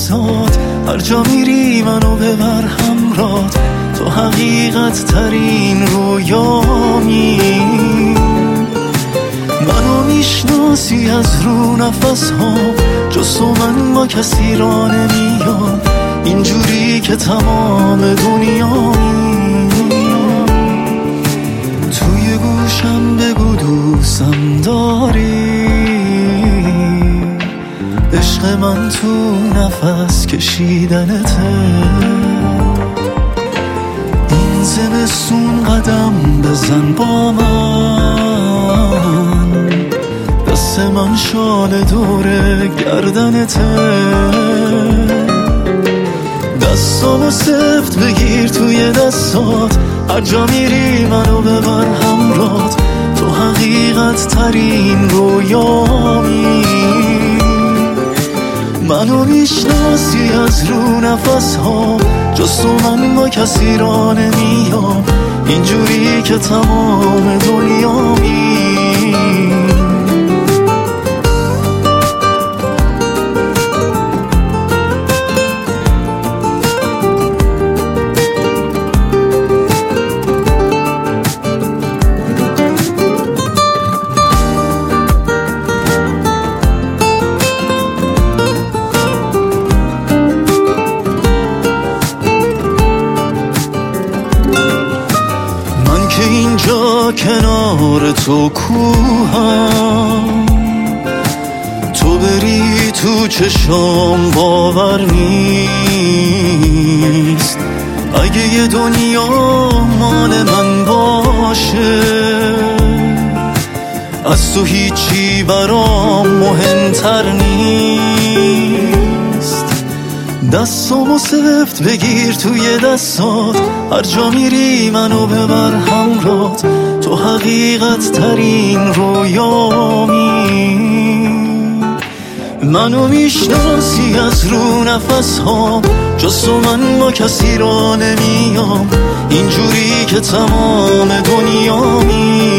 دستات، هر جا میری منو ببر همراهت، تو حقیقت ترین رویامی. منو میشناسی از رو نفس ها، جز تو من با کسی را نمیام، اینجوری که تمام دنیایی. توی گوشم بگو دوستم داری، عشق من تو نفس کشیدنته. این زمستون قدم بزن با من، دست من شال دور گردنته. دستامو سفت بگیر توی دستات، هر جا میری منو ببر همراهت، تو حقیقت ترین رویامی. منو میشناسی از رو نفس ها، جز تو من با کسی را نمیام، اینجوری که تمام دنیامی. اینجا کنار تو کوهم، تو بری تو چشام باور نیست. اگه یه دنیا مال من باشه، از تو هیچی برام مهمتر نیست. دستامو سفت بگیر توی دستات، هر جا میری منو ببر همراهت، تو حقیقت ترین رویامی. منو میشناسی از رو نفس ها، جز تو من با کسی را نمیام، اینجوری که تمام دنیامی.